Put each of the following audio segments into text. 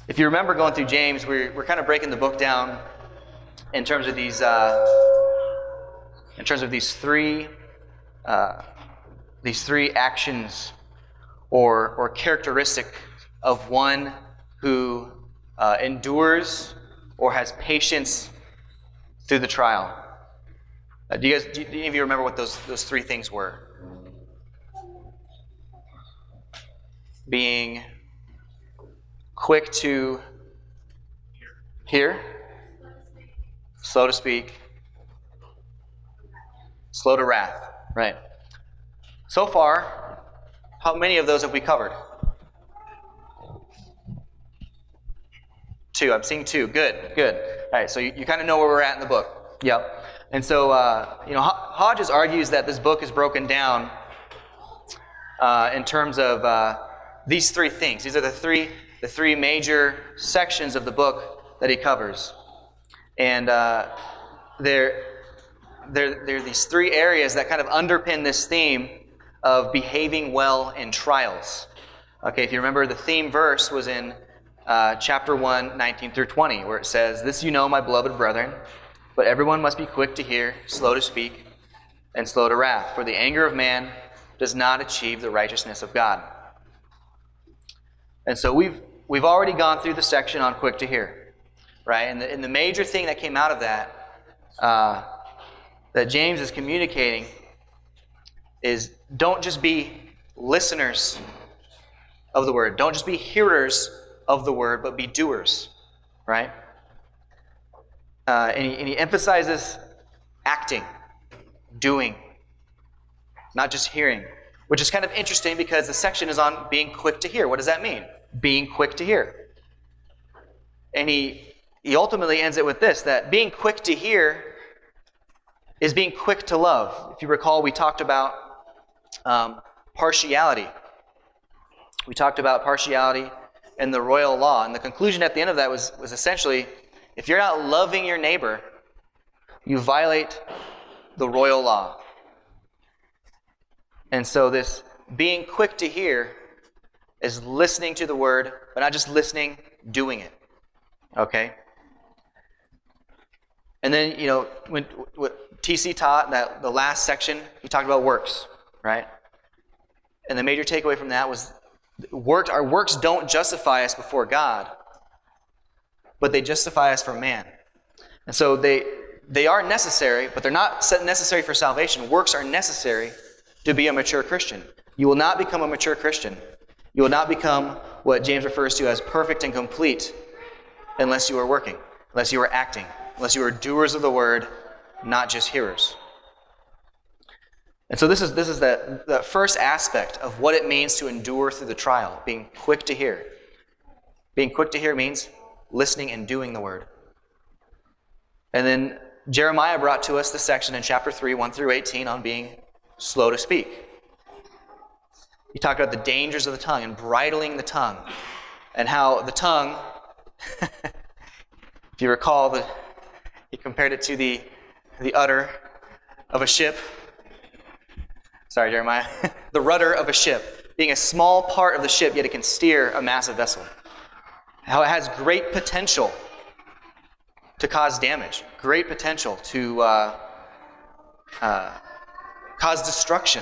If you remember going through James, we're kind of breaking the book down in terms of these three actions or characteristic of one who endures or has patience through the trial. Do any of you remember what those three things were? Being quick to hear, slow to speak, slow to wrath. Right. So far, how many of those have we covered? 2. I'm seeing 2. Good. All right, so you kind of know where we're at in the book. Yep. And so, Hodges argues that this book is broken down in terms of these three things. These are the three major sections of the book that he covers. And they're these three areas that kind of underpin this theme of behaving well in trials. Okay, if you remember, the theme verse was in chapter 1, 19 through 20, where it says, "This you know, my beloved brethren, but everyone must be quick to hear, slow to speak, and slow to wrath, for the anger of man does not achieve the righteousness of God." And so we've already gone through the section on quick to hear, right? And the major thing that came out of that that James is communicating is don't just be listeners of the word. Don't just be hearers of the word, but be doers, right? And he emphasizes acting, doing, not just hearing, which is kind of interesting because the section is on being quick to hear. What does that mean? Being quick to hear. And he ultimately ends it with this, that being quick to hear is being quick to love. If you recall, we talked about partiality. We talked about partiality and the royal law. And the conclusion at the end of that was essentially, if you're not loving your neighbor, you violate the royal law. And so this being quick to hear is listening to the word, but not just listening, doing it. Okay? And then, when what TC taught, that the last section, he talked about works, right? And the major takeaway from that was our works don't justify us before God, but they justify us for man. And so they are necessary, but they're not necessary for salvation. Works are necessary to be a mature Christian. You will not become a mature Christian. You will not become what James refers to as perfect and complete unless you are working, unless you are acting, unless you are doers of the word, not just hearers. And so this is the first aspect of what it means to endure through the trial, being quick to hear. Being quick to hear means listening and doing the word. And then Jeremiah brought to us the section in chapter 3, 1 through 18 on being slow to speak. He talked about the dangers of the tongue and bridling the tongue, and how the tongue, if you recall, he compared it to the udder of a ship. Sorry, Jeremiah. The rudder of a ship, being a small part of the ship, yet it can steer a massive vessel. How it has great potential to cause damage, great potential to cause destruction.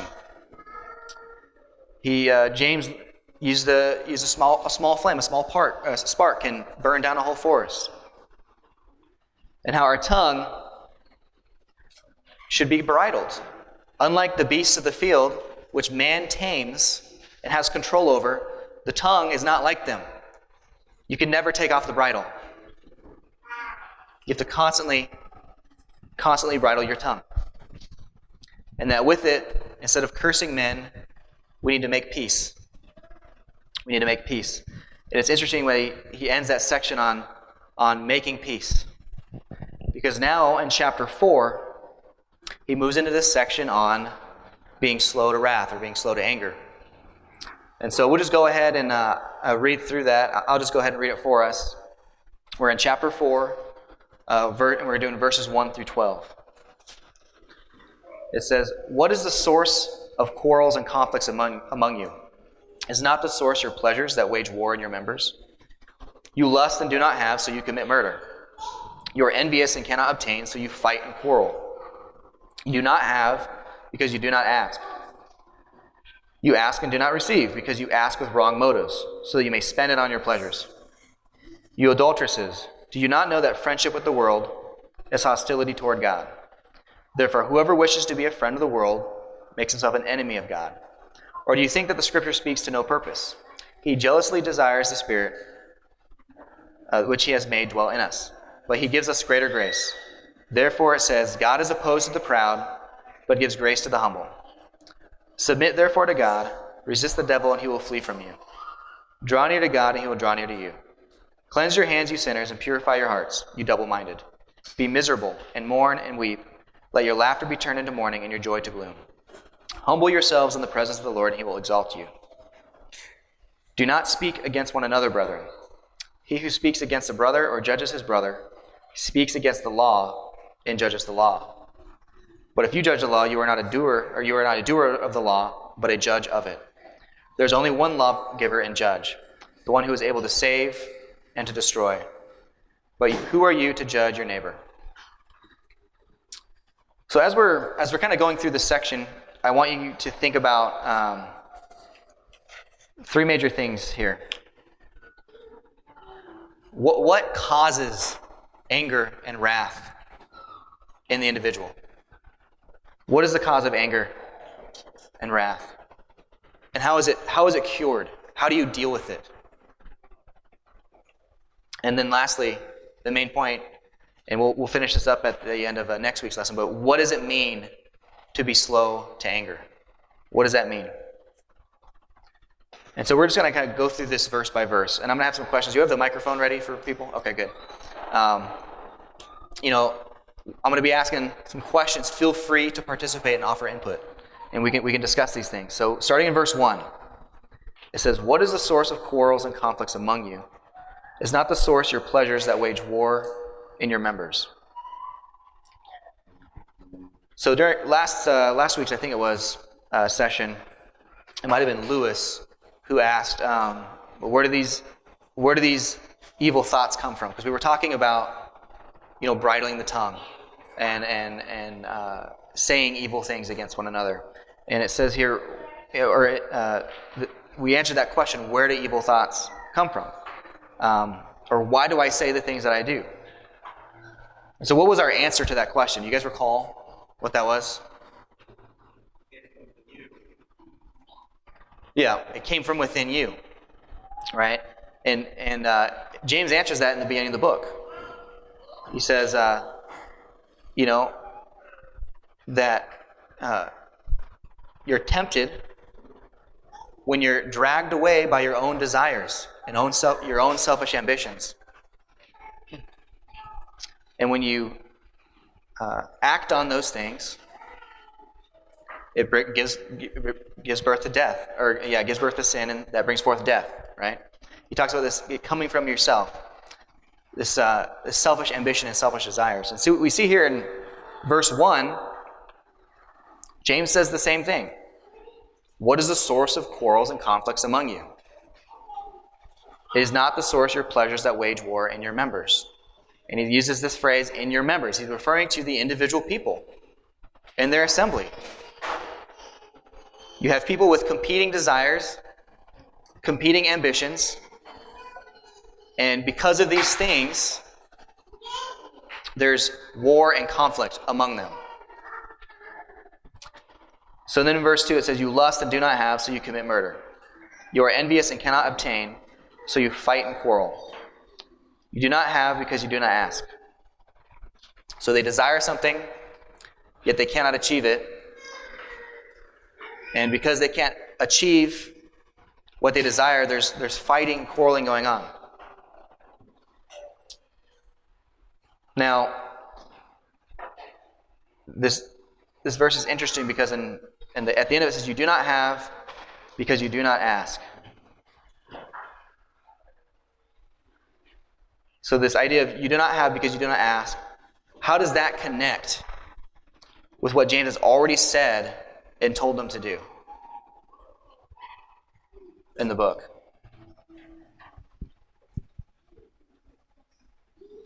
James used a small flame, a spark can burn down a whole forest. And how our tongue should be bridled. Unlike the beasts of the field, which man tames and has control over, the tongue is not like them. You can never take off the bridle. You have to constantly bridle your tongue. And that with it, instead of cursing men, we need to make peace. We need to make peace. And it's interesting when he ends that section on making peace. Because now in chapter 4, he moves into this section on being slow to wrath or being slow to anger. And so we'll just go ahead and read through that. I'll just go ahead and read it for us. We're in chapter 4, and we're doing verses 1 through 12. It says, "What is the source of quarrels and conflicts among you? Is not the source your pleasures that wage war in your members? You lust and do not have, so you commit murder. You are envious and cannot obtain, so you fight and quarrel. You do not have because you do not ask. You ask and do not receive because you ask with wrong motives, so that you may spend it on your pleasures. You adulteresses, do you not know that friendship with the world is hostility toward God? Therefore, whoever wishes to be a friend of the world makes himself an enemy of God. Or do you think that the Scripture speaks to no purpose? He jealously desires the Spirit which he has made dwell in us, but he gives us greater grace. Therefore it says, God is opposed to the proud, but gives grace to the humble. Submit therefore to God, resist the devil, and he will flee from you. Draw near to God, and he will draw near to you. Cleanse your hands, you sinners, and purify your hearts, you double-minded. Be miserable, and mourn, and weep. Let your laughter be turned into mourning, and your joy to gloom. Humble yourselves in the presence of the Lord, and he will exalt you. Do not speak against one another, brethren. He who speaks against a brother or judges his brother speaks against the law and judges the law. But if you judge the law, you are not a doer of the law, but a judge of it. There is only one lawgiver and judge, the one who is able to save and to destroy. But who are you to judge your neighbor? So as we're kind of going through this section, I want you to think about three major things here. What causes anger and wrath in the individual? What is the cause of anger and wrath? And how is it cured? How do you deal with it? And then lastly, the main point, and we'll finish this up at the end of next week's lesson, but what does it mean to be slow to anger? What does that mean? And so we're just going to kind of go through this verse by verse. And I'm going to have some questions. You have the microphone ready for people? Okay, good. I'm going to be asking some questions. Feel free to participate and offer input. And we can discuss these things. So starting in verse 1, it says, "What is the source of quarrels and conflicts among you? Is not the source your pleasures that wage war in your members?" So during last week's, I think it was, session, it might have been Lewis who asked, where do these evil thoughts come from? Because we were talking about, bridling the tongue and saying evil things against one another. And it says here, we answered that question: where do evil thoughts come from? Or why do I say the things that I do? And so what was our answer to that question? You guys recall what that was? Yeah, it came from within you, right? And James answers that in the beginning of the book. He says, that you're tempted when you're dragged away by your own desires and your own selfish ambitions. And when you act on those things, it gives birth to death, gives birth to sin, and that brings forth death, right? He talks about this coming from yourself, this selfish ambition and selfish desires. And so we see here in verse 1, James says the same thing. What is the source of quarrels and conflicts among you? It is not the source your pleasures that wage war in your members. And he uses this phrase, in your members. He's referring to the individual people in their assembly. You have people with competing desires, competing ambitions, and because of these things, there's war and conflict among them. So then in verse 2 it says, "You lust and do not have, so you commit murder. You are envious and cannot obtain, so you fight and quarrel. You do not have because you do not ask." So they desire something, yet they cannot achieve it. And because they can't achieve what they desire, there's fighting, quarreling going on. Now, this verse is interesting because at the end of it says, "You do not have because you do not ask." So this idea of you do not have because you do not ask, how does that connect with what James has already said and told them to do in the book?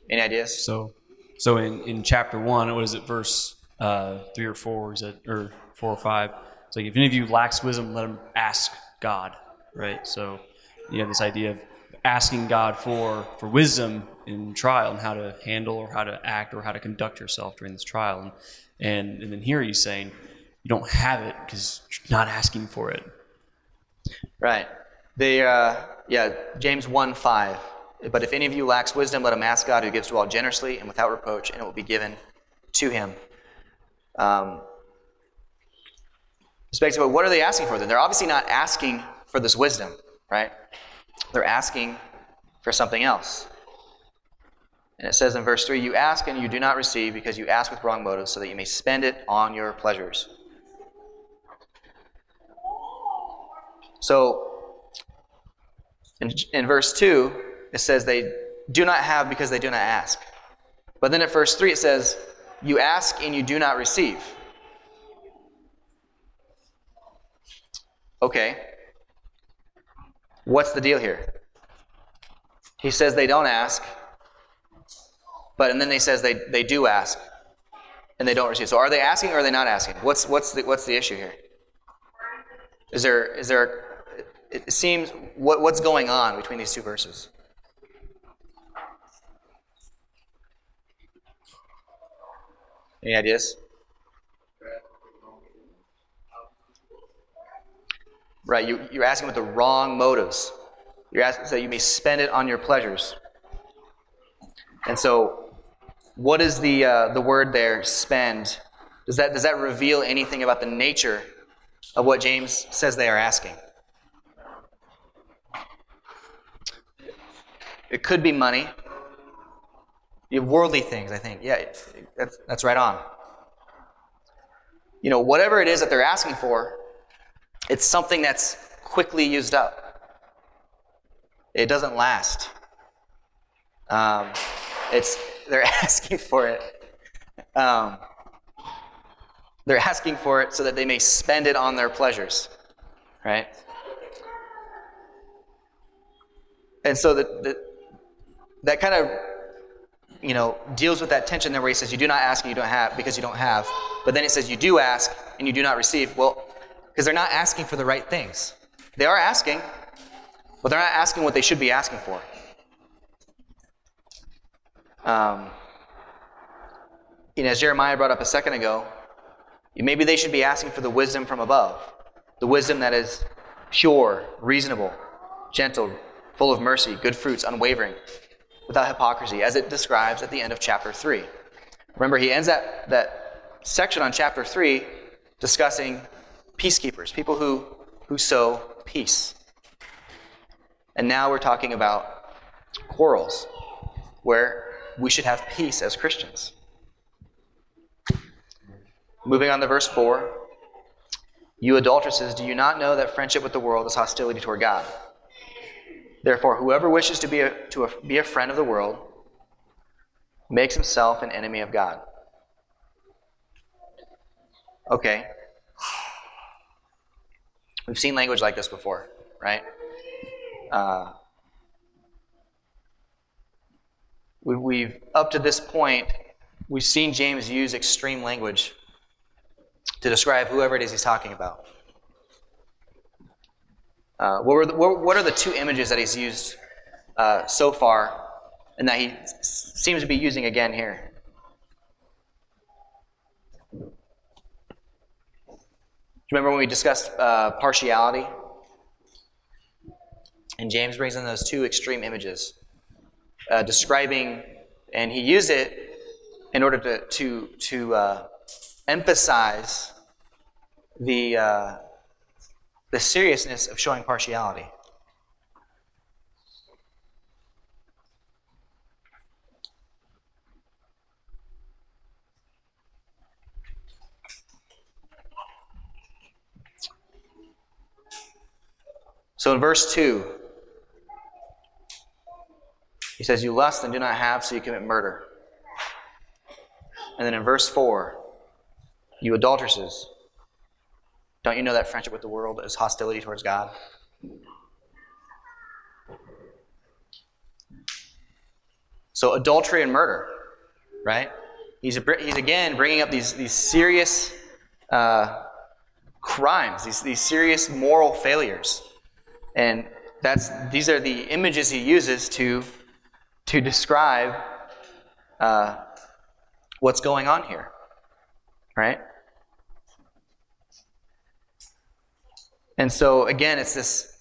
Any ideas? So in chapter 1, what is it, verse 3 or 4, is it, or 4 or 5? It's like, if any of you lacks wisdom, let him ask God, right? So you have this idea of asking God for wisdom in trial and how to handle or how to act or how to conduct yourself during this trial. And then here he's saying you don't have it because you're not asking for it. Right. James 1:5. But if any of you lacks wisdom, let him ask God, who gives to all generously and without reproach, and it will be given to him. Respectively, what are they asking for then? They're obviously not asking for this wisdom, right? They're asking for something else. And it says in verse 3, you ask and you do not receive because you ask with wrong motives so that you may spend it on your pleasures. So, in verse 2, it says they do not have because they do not ask. But then at verse 3 it says, you ask and you do not receive. Okay. What's the deal here? He says they don't ask, and then he says they do ask, and they don't receive. So are they asking or are they not asking? What's the issue here? Is there it seems what's going on between these two verses? Any ideas? Right, you're asking with the wrong motives. You're asking so you may spend it on your pleasures. And so, what is the word there? Spend. Does that reveal anything about the nature of what James says they are asking? It could be money. You have worldly things, I think. Yeah, that's right on. Whatever it is that they're asking for, it's something that's quickly used up. It doesn't last. They're asking for it. They're asking for it so that they may spend it on their pleasures, right? And so that kind of deals with that tension there where he says you do not ask and you don't have because you don't have. But then it says you do ask and you do not receive. Well, because they're not asking for the right things. They are asking, but they're not asking what they should be asking for. As Jeremiah brought up a second ago, maybe they should be asking for the wisdom from above. The wisdom that is pure, reasonable, gentle, full of mercy, good fruits, unwavering, without hypocrisy, as it describes at the end of chapter 3. Remember, he ends that section on chapter 3 discussing peacekeepers, people who sow peace. And now we're talking about quarrels, where we should have peace as Christians. Moving on to verse 4. You adulteresses, do you not know that friendship with the world is hostility toward God? Therefore, whoever wishes to be a friend of the world makes himself an enemy of God. Okay. We've seen language like this before, right? We've up to this point, we've seen James use extreme language to describe whoever it is he's talking about. What are the two images that he's used so far and that he seems to be using again here? Remember when we discussed partiality? And James brings in those two extreme images, describing, and he used it in order to emphasize the seriousness of showing partiality. So in verse 2, he says, you lust and do not have, so you commit murder. And then in verse 4, you adulteresses, don't you know that friendship with the world is hostility towards God? So adultery and murder, right? He's again bringing up these serious crimes, these serious moral failures. And these are the images he uses to describe what's going on here, right? And so again, it's this,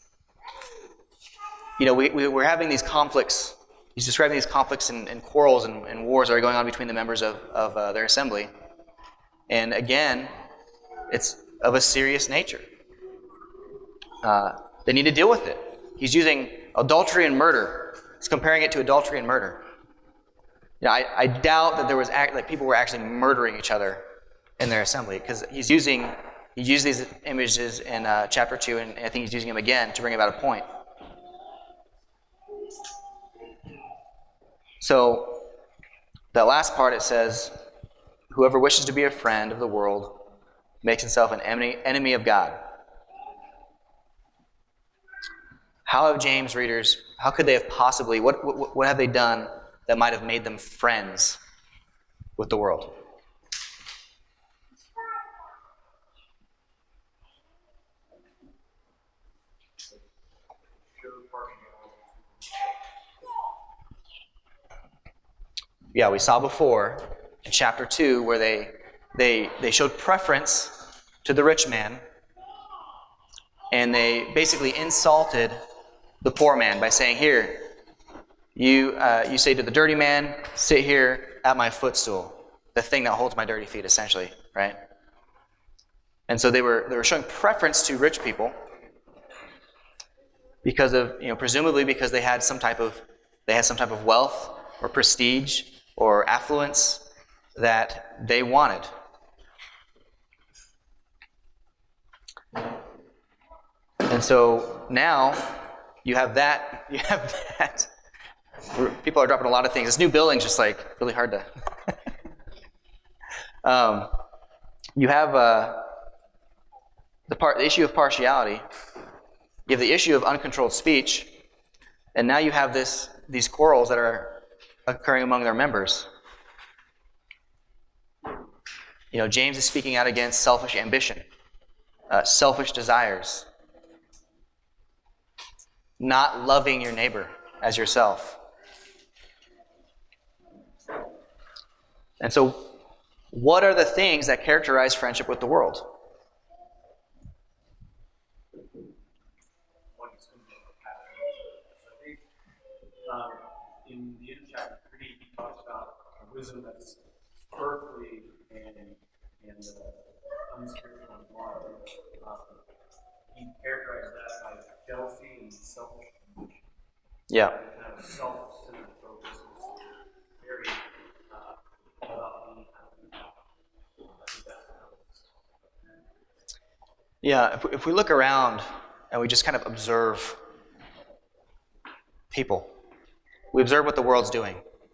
we're having these conflicts. He's describing these conflicts and quarrels and wars that are going on between the members of their assembly. And again, it's of a serious nature. They need to deal with it. He's using adultery and murder. He's comparing it to adultery and murder. I doubt that there was people were actually murdering each other in their assembly, because he used these images in chapter 2, and I think he's using them again to bring about a point. So that last part, it says, whoever wishes to be a friend of the world makes himself an enemy of God. How have James readers, how could they have possibly, what have they done that might have made them friends with the world? Yeah, we saw before in chapter 2 where they showed preference to the rich man, and they basically insulted the poor man by saying, here, you say to the dirty man, sit here at my footstool, the thing that holds my dirty feet, essentially, right? And so they were showing preference to rich people because of, presumably because they had some type of wealth or prestige or affluence that they wanted. And so now you have that. People are dropping a lot of things. This new building's just really hard to. You have the issue of partiality. You have the issue of uncontrolled speech, and now you have these quarrels that are occurring among their members. James is speaking out against selfish ambition, selfish desires, not loving your neighbor as yourself. And so, what are the things that characterize friendship with the world? In the end of chapter 3, he talks about a wisdom that's earthly and unspiritual and moral. He characterized that by jealousy and selfish ambition. Yeah. Kind of self-centered focus is very about me. Yeah, if we look around and we just kind of observe people, we observe what the world's doing.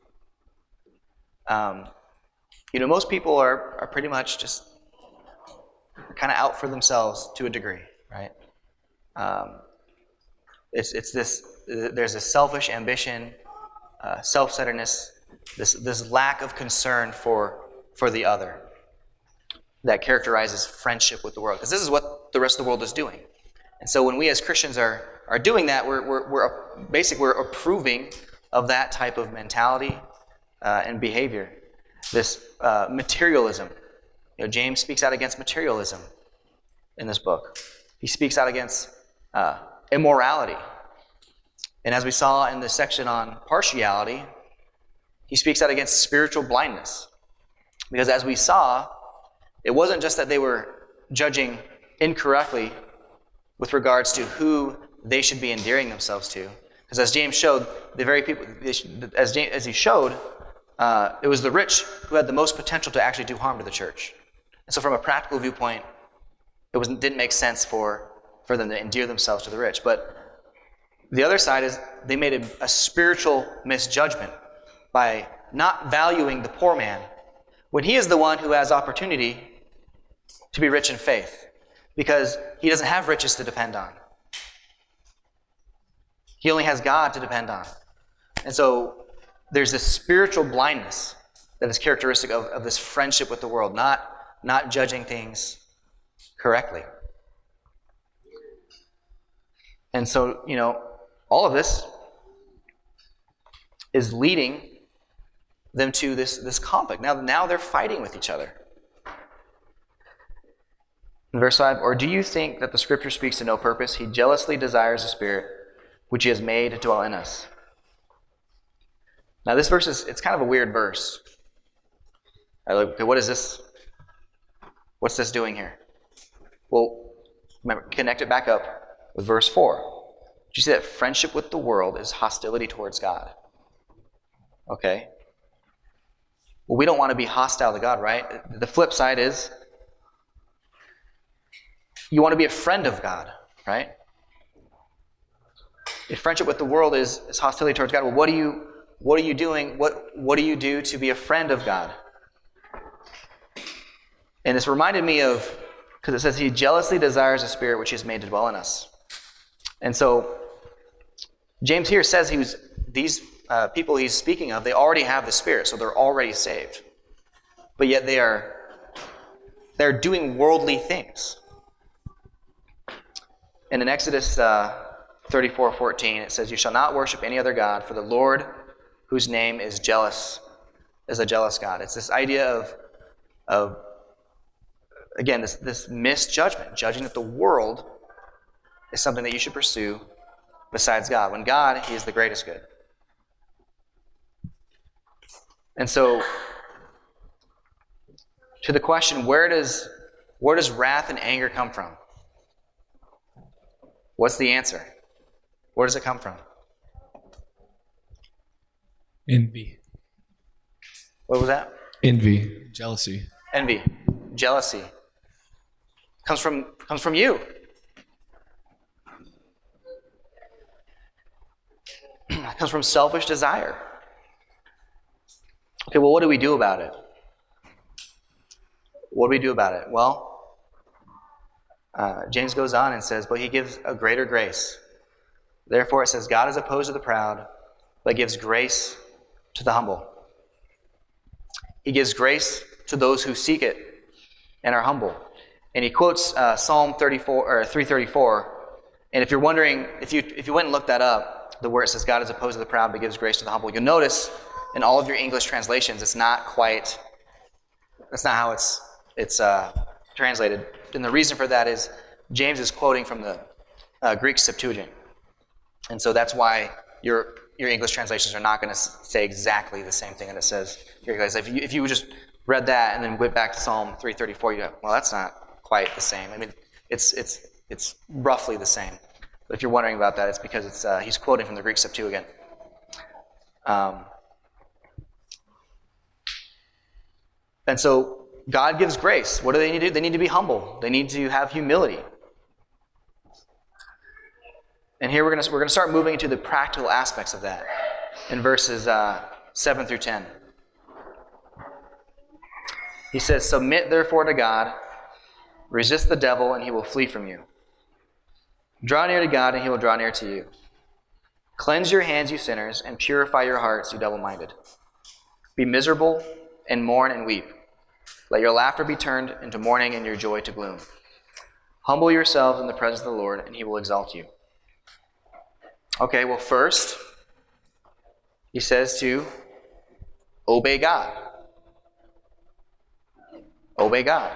Most people are pretty much just kind of out for themselves to a degree, right? It's this. There's a selfish ambition, self-centeredness, this lack of concern for the other that characterizes friendship with the world. Because this is what the rest of the world is doing. And so when we as Christians are doing that, we're approving of that type of mentality and behavior. This materialism. James speaks out against materialism in this book. He speaks out against immorality. And as we saw in the section on partiality, he speaks out against spiritual blindness. Because as we saw, it wasn't just that they were judging incorrectly with regards to who they should be endearing themselves to. Because as James showed, the very people, as he showed, it was the rich who had the most potential to actually do harm to the church. And so from a practical viewpoint, it didn't make sense for them to endear themselves to the rich. But the other side is they made a spiritual misjudgment by not valuing the poor man when he is the one who has opportunity to be rich in faith, because he doesn't have riches to depend on. He only has God to depend on. And so there's this spiritual blindness that is characteristic of this friendship with the world, not judging things correctly. And so, all of this is leading them to this conflict. Now they're fighting with each other. In verse 5, or do you think that the Scripture speaks to no purpose? He jealously desires the Spirit which he has made to dwell in us. Now this verse it's kind of a weird verse. Okay, what is this? What's this doing here? Well, remember, connect it back up with verse 4. Did you see that friendship with the world is hostility towards God? Okay. Well, we don't want to be hostile to God, right? The flip side is you want to be a friend of God, right? If friendship with the world is hostility towards God, well, what are you doing? What do you do to be a friend of God? And this reminded me of, because it says he jealously desires a Spirit which he has made to dwell in us. And so James here says these people he's speaking of, they already have the Spirit, so they're already saved. But yet they're doing worldly things. And in Exodus 34:14, it says, "You shall not worship any other God, for the Lord, whose name is jealous, is a jealous God." It's this idea of again, this misjudgment, judging that the world is something that you should pursue besides God, when God, he is the greatest good. And so, to the question, where does wrath and anger come from? What's the answer? Where does it come from? Envy. What was that? Envy. Jealousy. Envy. Jealousy. Comes from you. It comes from selfish desire. Okay, well, what do we do about it? What do we do about it? Well, James goes on and says, but he gives a greater grace. Therefore, it says, God is opposed to the proud, but gives grace to the humble. He gives grace to those who seek it and are humble. And he quotes Psalm 334. And if you're wondering, if you went and looked that up, the word it says God is opposed to the proud, but gives grace to the humble, you'll notice in all of your English translations, that's not how it's translated. And the reason for that is James is quoting from the Greek Septuagint. And so that's why your English translations are not going to say exactly the same thing that it says here. Guys, if you just read that and then went back to Psalm 334, you go, well, that's not quite the same. I mean, it's roughly the same. But if you're wondering about that, it's because he's quoting from the Greek Septuagint. And so God gives grace. What do they need to do? They need to be humble. They need to have humility. And here we're going to start moving into the practical aspects of that in verses 7 through 10. He says, "Submit therefore to God, resist the devil, and he will flee from you. Draw near to God, and he will draw near to you. Cleanse your hands, you sinners, and purify your hearts, you double-minded. Be miserable, and mourn and weep. Let your laughter be turned into mourning and your joy to gloom. Humble yourselves in the presence of the Lord, and he will exalt you." Okay, well, first, he says to obey God. Obey God.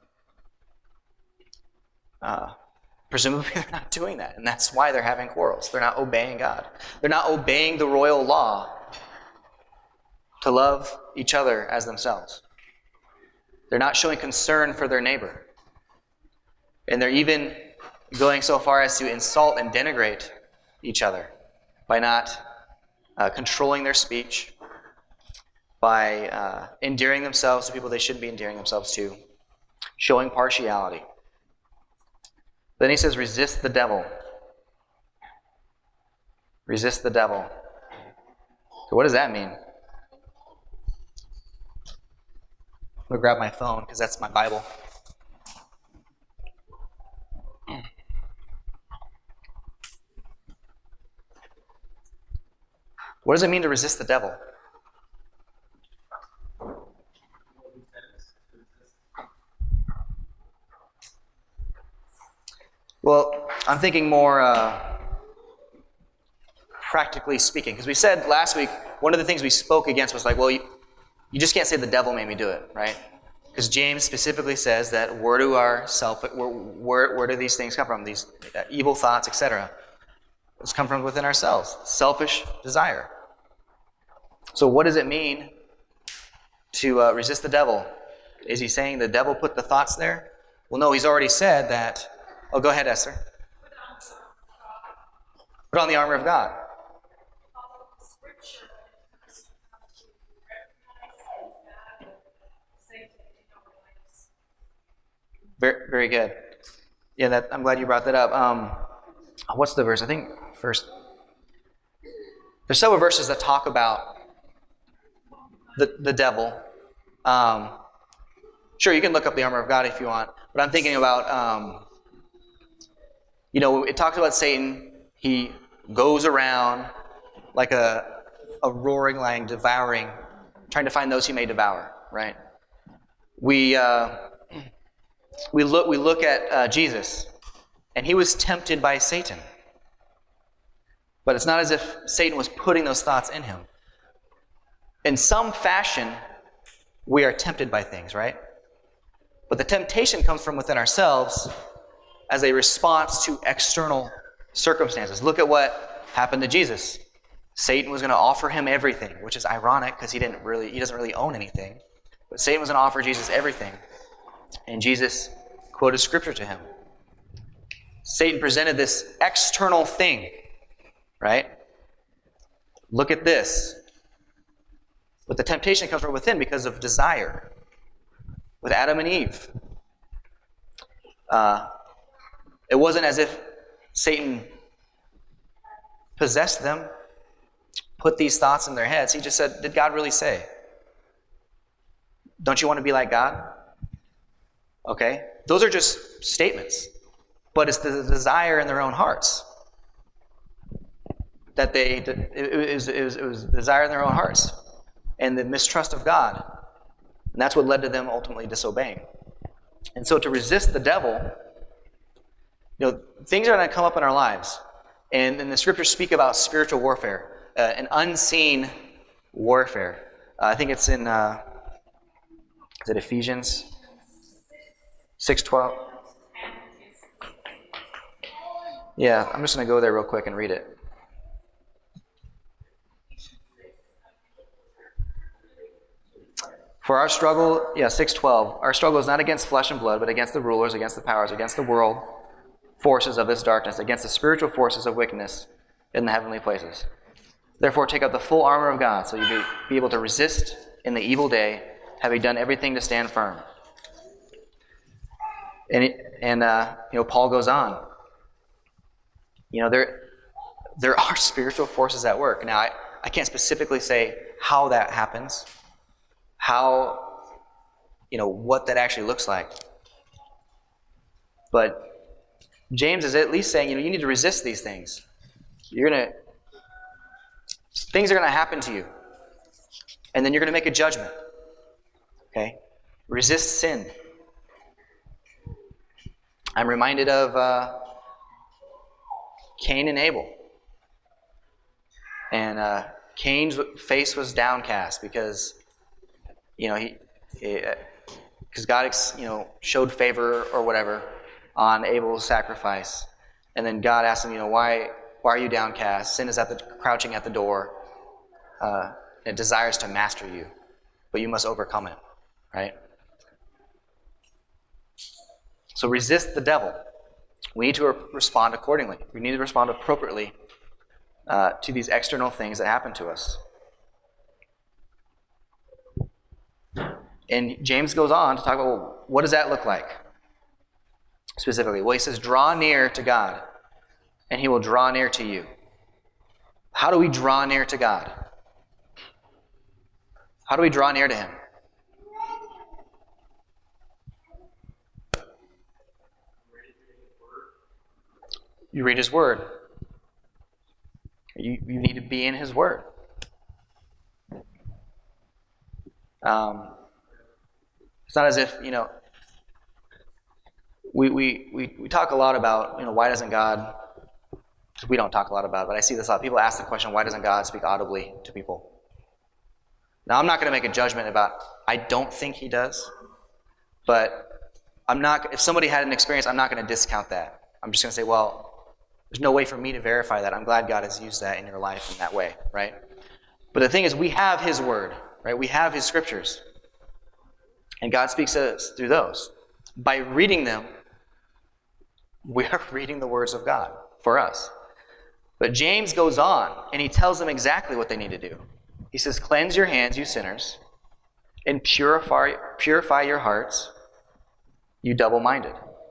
Presumably they're not doing that, and that's why they're having quarrels. They're not obeying God. They're not obeying the royal law to love each other as themselves. They're not showing concern for their neighbor. And they're even going so far as to insult and denigrate each other by not controlling their speech, by endearing themselves to people they shouldn't be endearing themselves to, showing partiality. Then he says, resist the devil. Resist the devil. So what does that mean? I'm going to grab my phone because that's my Bible. What does it mean to resist the devil? Well, I'm thinking more practically speaking, because we said last week one of the things we spoke against was like, well, you just can't say the devil made me do it, right? Because James specifically says that where do these things come from? These evil thoughts, etc. Those come from within ourselves. Selfish desire. So what does it mean to resist the devil? Is he saying the devil put the thoughts there? Well, no, he's already said that. Oh, go ahead, Esther. Put on the armor of God. Very, very good. Yeah, I'm glad you brought that up. What's the verse? I think first. There's several verses that talk about the devil. Sure, you can look up the armor of God if you want, but I'm thinking about, it talks about Satan. He goes around like a roaring lion, devouring, trying to find those he may devour. Right? We look at Jesus, and he was tempted by Satan. But it's not as if Satan was putting those thoughts in him. In some fashion, we are tempted by things, right? But the temptation comes from within ourselves as a response to external circumstances. Look at what happened to Jesus. Satan was going to offer him everything, which is ironic because he doesn't really own anything. But Satan was going to offer Jesus everything. And Jesus quoted scripture to him. Satan presented this external thing, right? Look at this. But the temptation comes from within because of desire. With Adam and Eve. It wasn't as if Satan possessed them, put these thoughts in their heads. He just said, did God really say? Don't you want to be like God? Okay? Those are just statements. But it's the desire in their own hearts. It was desire in their own hearts. And the mistrust of God. And that's what led to them ultimately disobeying. And so to resist the devil, things are going to come up in our lives. And the scriptures speak about spiritual warfare, an unseen warfare. I think it's in, is it Ephesians 6:12? Yeah, I'm just going to go there real quick and read it. For our struggle, 6:12, our struggle is not against flesh and blood, but against the rulers, against the powers, against the world forces of this darkness, against the spiritual forces of wickedness in the heavenly places. Therefore, take up the full armor of God, so you be able to resist in the evil day, having done everything to stand firm. And Paul goes on. There are spiritual forces at work. Now, I can't specifically say how that happens. What that actually looks like. But James is at least saying, you need to resist these things. Things are going to happen to you. And then you're going to make a judgment. Okay? Resist sin. I'm reminded of Cain and Abel. And Cain's face was downcast because because God, showed favor or whatever on Abel's sacrifice, and then God asked him, why are you downcast? Sin is crouching at the door. It desires to master you, but you must overcome it, right? So resist the devil. We need to respond accordingly. We need to respond appropriately to these external things that happen to us. And James goes on to talk about, what does that look like? Specifically, well, he says, draw near to God, and he will draw near to you. How do we draw near to God? How do we draw near to him? You read his word. You need to be in his word. It's not as if, we talk a lot about, why doesn't God, we don't talk a lot about it, but I see this a lot. People ask the question, why doesn't God speak audibly to people? Now, I'm not going to make a judgment about, I don't think he does, but if somebody had an experience, I'm not going to discount that. I'm just going to say, well, there's no way for me to verify that. I'm glad God has used that in your life in that way, right? But the thing is, we have his word, right? We have his scriptures. And God speaks to us through those. By reading them, we are reading the words of God for us. But James goes on, and he tells them exactly what they need to do. He says, cleanse your hands, you sinners, and purify your hearts, you double-minded.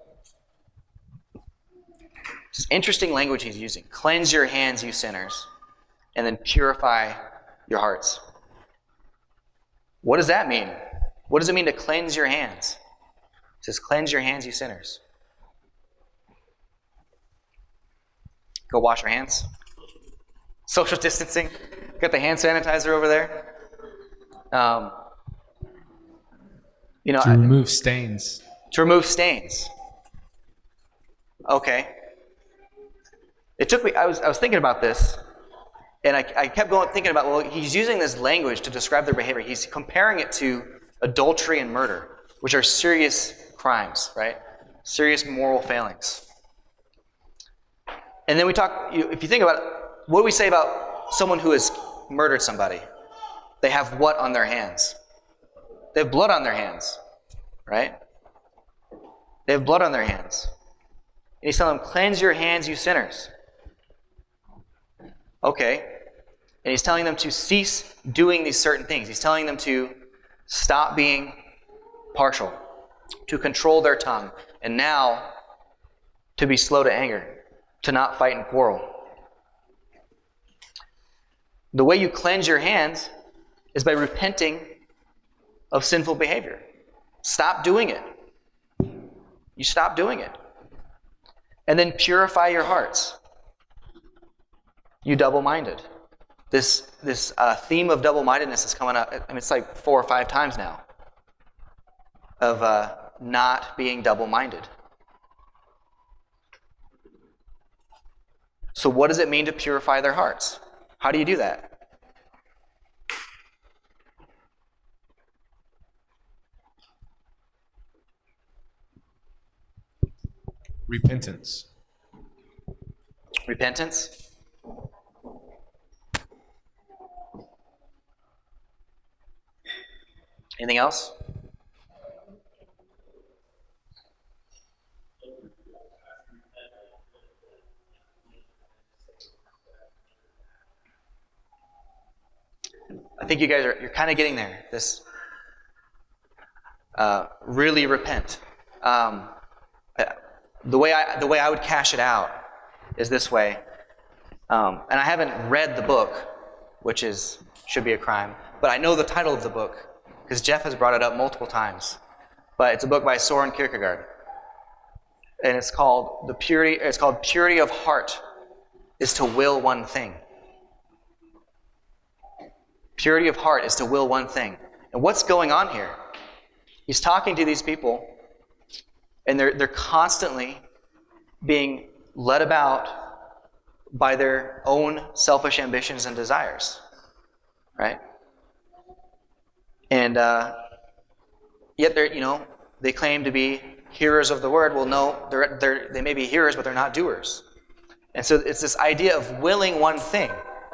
It's interesting language he's using. Cleanse your hands, you sinners, and then purify your hearts. What does that mean? What does it mean to cleanse your hands? He says, cleanse your hands, you sinners. Go wash your hands. Social distancing. Got the hand sanitizer over there. To remove stains. To remove stains. Okay. It took me, I was thinking about this, and I kept thinking about, well, he's using this language to describe their behavior. He's comparing it to adultery and murder, which are serious crimes, right? Serious moral failings. And then we talk, if you think about it, what do we say about someone who has murdered somebody? They have what on their hands? They have blood on their hands, right? They have blood on their hands. And he's telling them, cleanse your hands, you sinners. Okay. And he's telling them to cease doing these certain things. He's telling them to stop being partial, to control their tongue, and now to be slow to anger, to not fight and quarrel. The way you cleanse your hands is by repenting of sinful behavior. Stop doing it. You stop doing it. And then purify your hearts. You double-minded. This theme of double-mindedness is coming up. I mean, it's like 4 or 5 times now of not being double-minded. So what does it mean to purify their hearts? How do you do that? Repentance. Repentance? Anything else? I think you guys you're kind of getting there. This really repent. The way I would cash it out is this way. And I haven't read the book, which should be a crime, but I know the title of the book because Jeff has brought it up multiple times. But it's a book by Soren Kierkegaard, and it's called Purity of Heart is to will one thing. Purity of heart is to will one thing. And what's going on here? He's talking to these people, and they're constantly being led about by their own selfish ambitions and desires, right? And yet they claim to be hearers of the word. Well, no, they may be hearers, but they're not doers. And so it's this idea of willing one thing.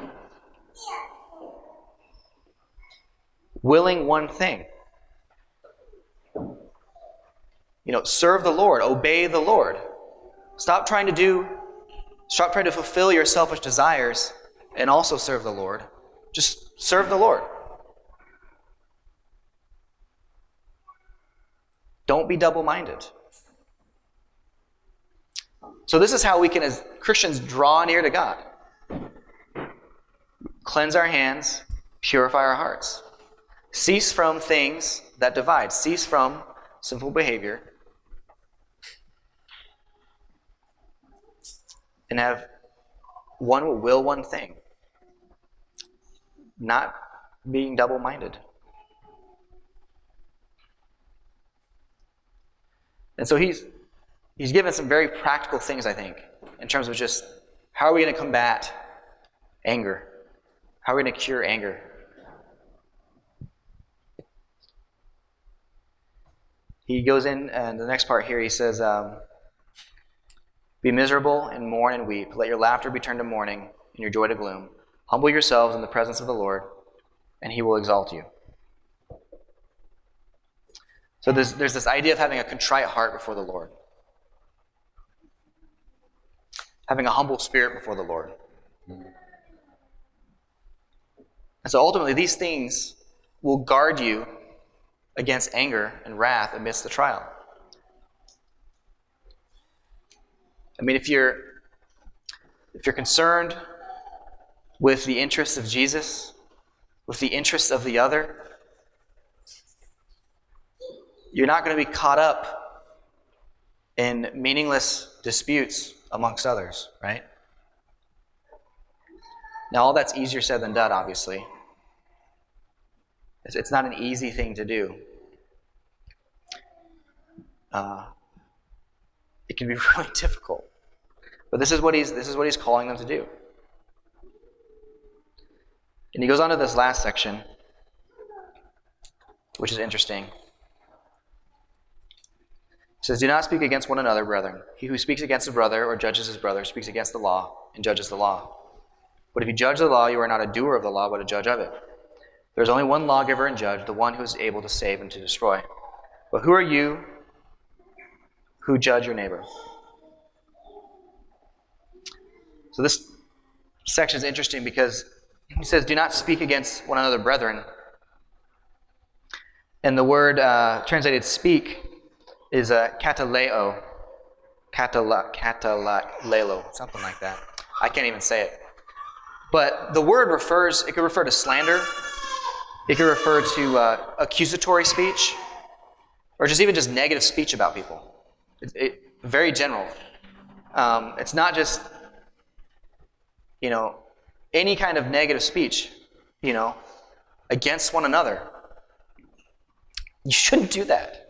Willing one thing. Serve the Lord, obey the Lord. Stop trying to fulfill your selfish desires and also serve the Lord. Just serve the Lord. Don't be double-minded. So this is how we can, as Christians, draw near to God. Cleanse our hands, purify our hearts. Cease from things that divide. Cease from sinful behavior. And have will one thing. Not being double-minded. And so he's he's given some very practical things, I think, in terms of just how are we going to combat anger? How are we going to cure anger? He goes in, and the next part here, he says, be miserable and mourn and weep. Let your laughter be turned to mourning and your joy to gloom. Humble yourselves in the presence of the Lord, and he will exalt you. So there's this idea of having a contrite heart before the Lord. Having a humble spirit before the Lord. And so ultimately, these things will guard you against anger and wrath amidst the trial. I mean, if you're concerned with the interests of Jesus, with the interests of the other, you're not going to be caught up in meaningless disputes amongst others, right? Now, all that's easier said than done, obviously. It's not an easy thing to do. It can be really difficult. But this is what he's calling them to do. And he goes on to this last section, which is interesting. He says, do not speak against one another, brethren. He who speaks against a brother or judges his brother speaks against the law and judges the law. But if you judge the law, you are not a doer of the law, but a judge of it. There is only one lawgiver and judge, the one who is able to save and to destroy. But who are you who judge your neighbor? So this section is interesting because he says, do not speak against one another, brethren. And the word translated speak is kataleo. Katalelo, something like that. I can't even say it. But the word it could refer to slander. It could refer to accusatory speech, or just negative speech about people. Very general. It's not just, any kind of negative speech, against one another. You shouldn't do that.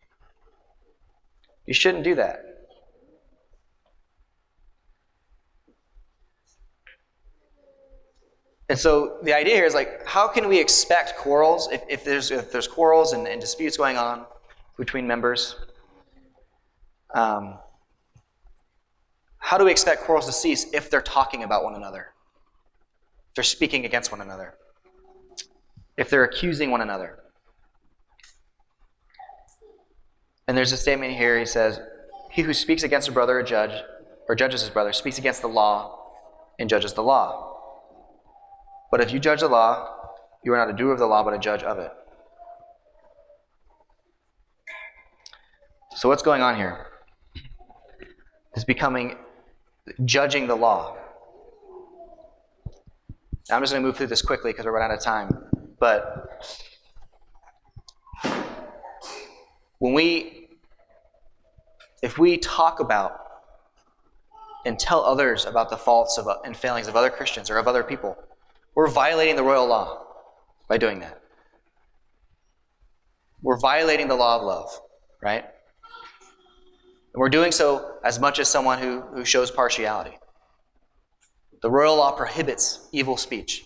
You shouldn't do that. And so the idea here is how can we expect quarrels if there's quarrels and disputes going on between members? How do we expect quarrels to cease if they're talking about one another? If they're speaking against one another? If they're accusing one another? And there's a statement here, he says, he who speaks against a brother or judges his brother speaks against the law and judges the law. But if you judge the law, you are not a doer of the law, but a judge of it. So what's going on here? It's becoming judging the law. Now, I'm just going to move through this quickly because we're running out of time. But if we talk about and tell others about the faults and failings of other Christians or of other people, we're violating the royal law by doing that. We're violating the law of love, right? And we're doing so as much as someone who shows partiality. The royal law prohibits evil speech.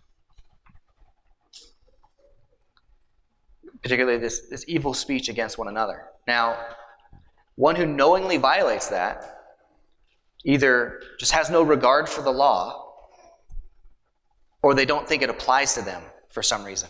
Particularly this evil speech against one another. Now, one who knowingly violates that either just has no regard for the law, or they don't think it applies to them for some reason.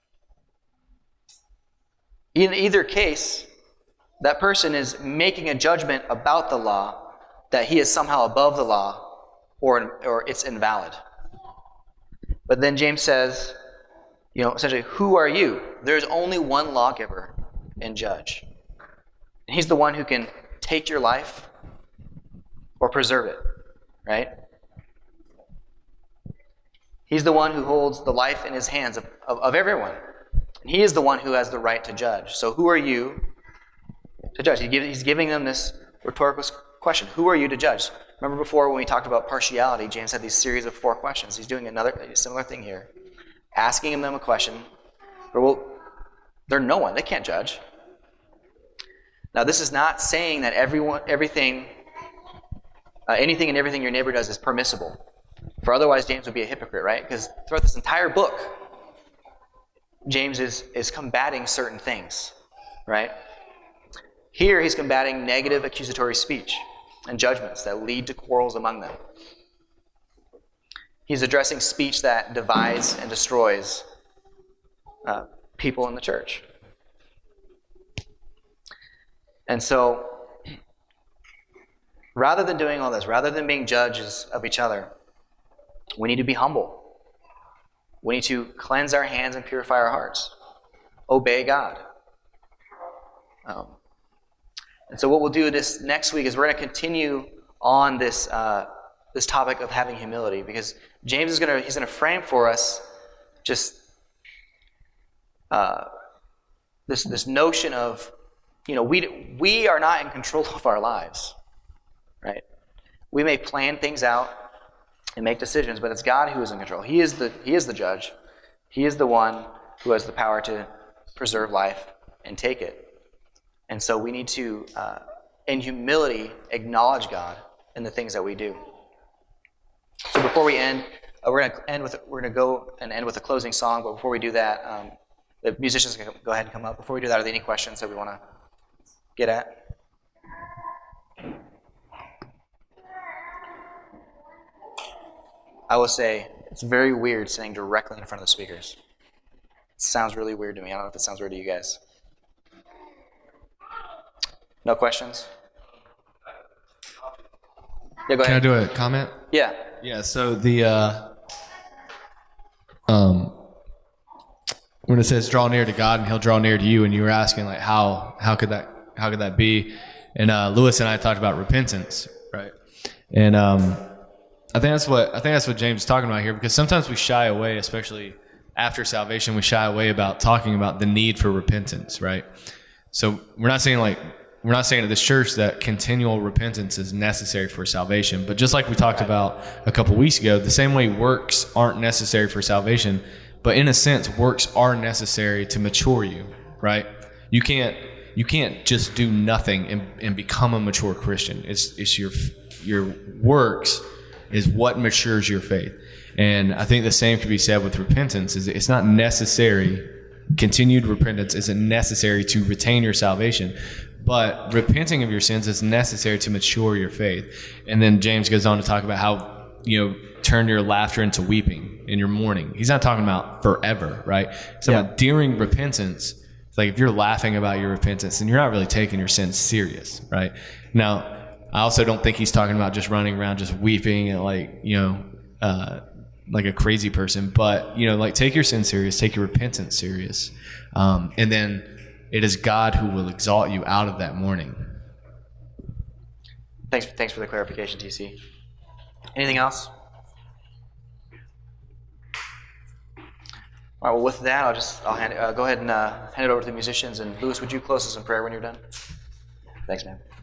In either case, that person is making a judgment about the law that he is somehow above the law or it's invalid. But then James says, essentially, who are you? There's only one lawgiver and judge. And he's the one who can take your life or preserve it, right? He's the one who holds the life in his hands of everyone. And he is the one who has the right to judge. So who are you to judge? He's giving them this rhetorical question. Who are you to judge? Remember before when we talked about partiality, James had these series of 4 questions. He's doing a similar thing here. Asking them a question. They're no one. They can't judge. Now, this is not saying that anything and everything your neighbor does is permissible. For otherwise, James would be a hypocrite, right? Because throughout this entire book, James is combating certain things, right? Here, he's combating negative accusatory speech and judgments that lead to quarrels among them. He's addressing speech that divides and destroys people in the church. And so, rather than doing all this, rather than being judges of each other, we need to be humble. We need to cleanse our hands and purify our hearts. Obey God. And so what we'll do this next week is we're going to continue on this this topic of having humility, because James is going to frame for us just this notion of, we are not in control of our lives, right? We may plan things out and make decisions, but it's God who is in control. He is the judge. He is the one who has the power to preserve life and take it. And so we need to, in humility, acknowledge God in the things that we do. So before we end, we're going to go and end with a closing song. But before we do that, the musicians can go ahead and come up. Before we do that, are there any questions that we want to get at? I will say it's very weird sitting directly in front of the speakers. It sounds really weird to me. I don't know if it sounds weird to you guys. No questions? Yeah, go ahead. Can I do a comment? Yeah. Yeah, so when it says draw near to God and he'll draw near to you, and you were asking like how could that be? And Lewis and I talked about repentance, right? And I think that's what James is talking about here, because sometimes we shy away, especially after salvation, we shy away about talking about the need for repentance, right? So we're not saying at this church that continual repentance is necessary for salvation. But just like we talked about a couple weeks ago, the same way works aren't necessary for salvation, but in a sense, works are necessary to mature you, right? You can't just do nothing and become a mature Christian. It's your works is what matures your faith. And I think the same could be said with repentance. It's not necessary. Continued repentance isn't necessary to retain your salvation, but repenting of your sins is necessary to mature your faith. And then James goes on to talk about how, turn your laughter into weeping in your mourning. He's not talking about forever, right? He's talking about during repentance. It's like if you're laughing about your repentance, then you're not really taking your sins serious, right? Now, I also don't think he's talking about just running around just weeping and like a crazy person, but take your sin serious, take your repentance serious, and then it is God who will exalt you out of that mourning. Thanks for the clarification, TC. Anything else? All right. Well, with that, I'll go ahead and hand it over to the musicians. And Lewis, would you close us in prayer when you're done? Thanks, man.